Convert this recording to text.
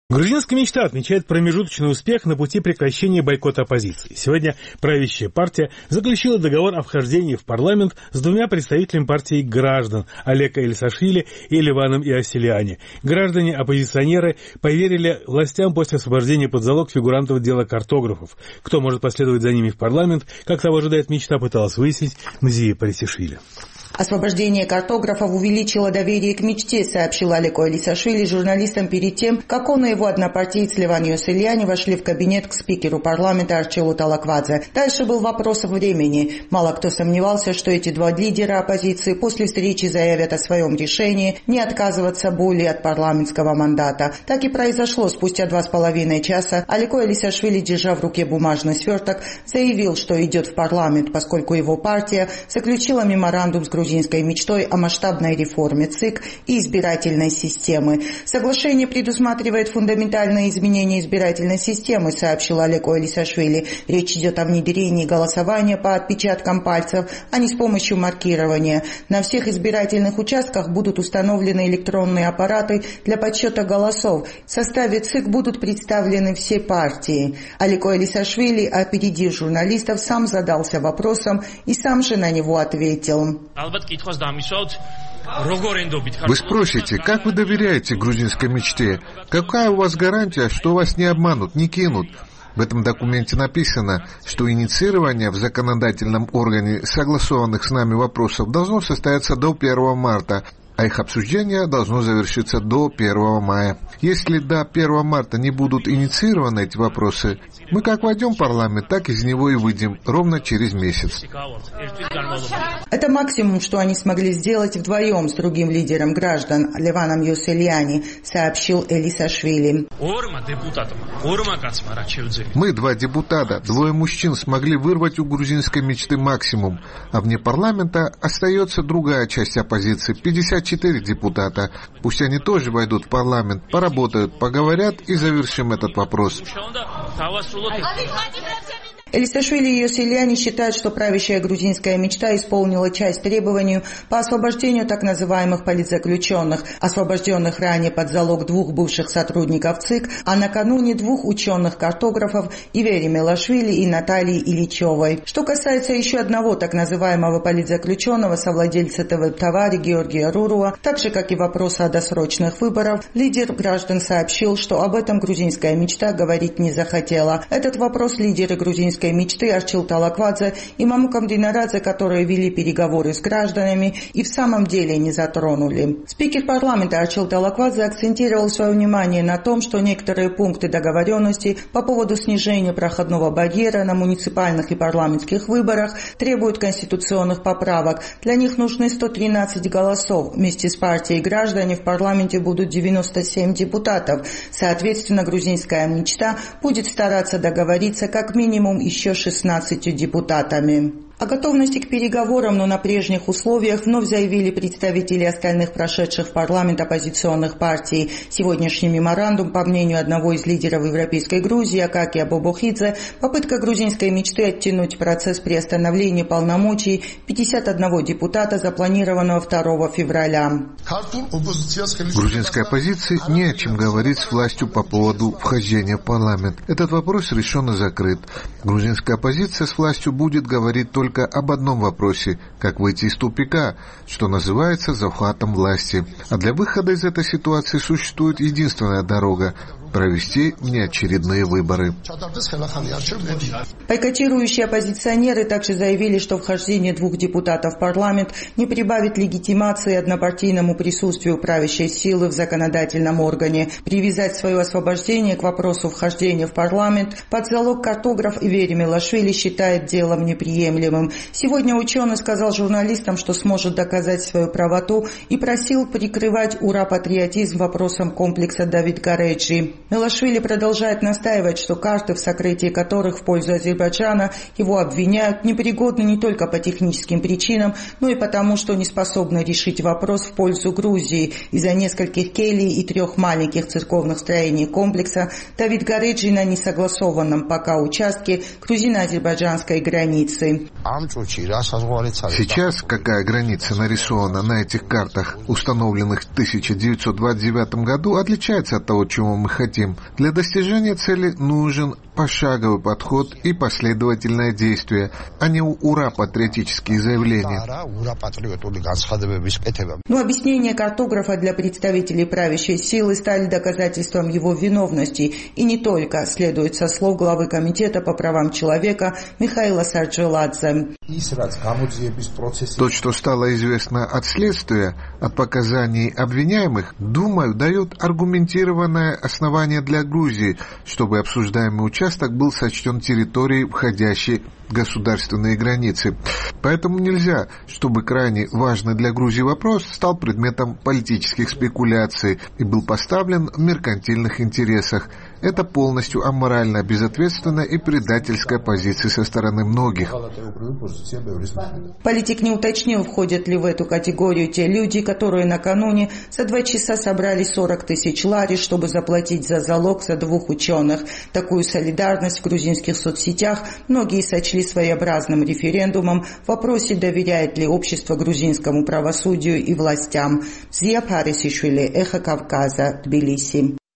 Грузинская мечта отмечает промежуточный успех на пути прекращения бойкота оппозиции. Сегодня правящая партия заключила договор о вхождении в парламент с двумя представителями партии граждан – Олег Элисашвили и Ливаном Иосилиани. Граждане-оппозиционеры поверили властям после освобождения под залог фигурантов дела картографов. Кто может последовать за ними в парламент, как того ожидает мечта, пыталась выяснить Назия Парисишвили. Освобождение картографов увеличило доверие к мечте, сообщил Олег Элисашвили журналистам перед тем, как он и его однопартиец Ливан Иосилиани вошли в кабинет к спикеру парламента Арчилу Талаквадзе. Дальше был вопрос времени. Мало кто сомневался, что эти два лидера оппозиции после встречи заявят о своем решении не отказываться более от парламентского мандата. Так и произошло. Спустя 2,5 часа Олег Элисашвили, держа в руке бумажный сверток, заявил, что идет в парламент, поскольку его партия заключила меморандум с грузинской мечтой о масштабной реформе ЦИК и избирательной системы. Соглашение предусматривает фундаментальные изменения избирательной системы, сообщил Олег Элисашвили. Речь идет о внедрении голосования по отпечаткам пальцев, а не с помощью маркирования. На всех избирательных участках будут установлены электронные аппараты для подсчета голосов. В составе ЦИК будут представлены все партии. Олег Элисашвили, опередив журналистов, сам задался вопросом и сам же на него ответил. Вы спросите, как вы доверяете грузинской мечте? Какая у вас гарантия, что вас не обманут, не кинут? В этом документе написано, что инициирование в законодательном органе согласованных с нами вопросов должно состояться до 1 марта, а их обсуждение должно завершиться до 1 мая. Если до 1 марта не будут инициированы эти вопросы, мы как войдем в парламент, так из него и выйдем ровно через месяц. Это максимум, что они смогли сделать вдвоем с другим лидером граждан, Ливаном Иосилиани, сообщил Элисашвили. Мы, 2 депутата, 2 мужчин, смогли вырвать у грузинской мечты максимум, а вне парламента остается другая часть оппозиции, 54 депутата. Пусть они тоже войдут в парламент, поработают, поговорят и завершим этот вопрос. Элисашвили и Иосилиани считают, что правящая грузинская мечта исполнила часть требований по освобождению так называемых политзаключенных, освобожденных ранее под залог 2 бывших сотрудников ЦИК, а накануне 2 ученых-картографов Ивери Мелашвили и Натальи Ильичевой. Что касается еще одного так называемого политзаключенного, совладельца ТВ-товари Георгия Руруа, так же, как и вопроса о досрочных выборах, лидер граждан сообщил, что об этом грузинская мечта говорить не захотела. Этот вопрос лидеры грузинской мечты Арчил Талаквадзе и Мамукам Динарадзе, которые вели переговоры с гражданами, и в самом деле не затронули. Спикер парламента Арчил Талаквадзе акцентировал свое внимание на том, что некоторые пункты договоренности по поводу снижения проходного барьера на муниципальных и парламентских выборах требуют конституционных поправок. Для них нужны 113 голосов. Вместе с партией граждане в парламенте будут 97 депутатов. Соответственно, грузинская мечта будет стараться договориться как минимум еще 16 депутатами. О готовности к переговорам, но на прежних условиях, вновь заявили представители остальных прошедших в парламент оппозиционных партий. Сегодняшний меморандум, по мнению одного из лидеров Европейской Грузии, Акакия Бобохидзе, попытка грузинской мечты оттянуть процесс приостановления полномочий 51 депутата, запланированного 2 февраля. Грузинской оппозиции не о чем говорить с властью по поводу вхождения в парламент. Этот вопрос решен и закрыт. Грузинская оппозиция с властью будет говорить только об одном вопросе – как выйти из тупика, что называется захватом власти. А для выхода из этой ситуации существует единственная дорога – провести внеочередные выборы. Бойкотирующие оппозиционеры также заявили, что вхождение 2 депутатов в парламент не прибавит легитимации однопартийному присутствию правящей силы в законодательном органе. Привязать свое освобождение к вопросу вхождения в парламент под залог картограф Ивери Мелашвили считает делом неприемлемым. Сегодня ученый сказал журналистам, что сможет доказать свою правоту и просил прикрывать ура-патриотизм вопросом комплекса Давид-Гареджи. Мелашвили продолжает настаивать, что карты, в сокрытии которых в пользу Азербайджана его обвиняют, непригодны не только по техническим причинам, но и потому, что не способны решить вопрос в пользу Грузии. Из-за нескольких келий и 3 маленьких церковных строений комплекса Давид-Гареджи на несогласованном пока участке грузино-азербайджанской границы. Сейчас какая граница нарисована на этих картах, установленных в 1929 году, отличается от того, чего мы хотим. хотим. Для достижения цели нужен пошаговый подход и последовательное действие, а не ура-патриотические заявления. Но объяснения картографа для представителей правящей силы стали доказательством его виновности. И не только, следует со слов главы Комитета по правам человека Михаила Сарджиладзе. То, что стало известно от следствия, от показаний обвиняемых, думаю, дает аргументированное основание для Грузии, чтобы обсуждаемый участок был сочтен территорией, входящей в государственные границы. Поэтому нельзя, чтобы крайне важный для Грузии вопрос стал предметом политических спекуляций и был поставлен в меркантильных интересах. Это полностью аморальная, безответственная и предательская позиция со стороны многих. Политик не уточнил, входят ли в эту категорию те люди, которые накануне за 2 часа собрали 40 тысяч лари, чтобы заплатить за залог за 2 ученых. Такую солидарность в грузинских соцсетях многие сочли своеобразным референдумом в вопросе, доверяет ли общество грузинскому правосудию и властям. Зия Парисишвили, Эхо Кавказа, Тбилиси.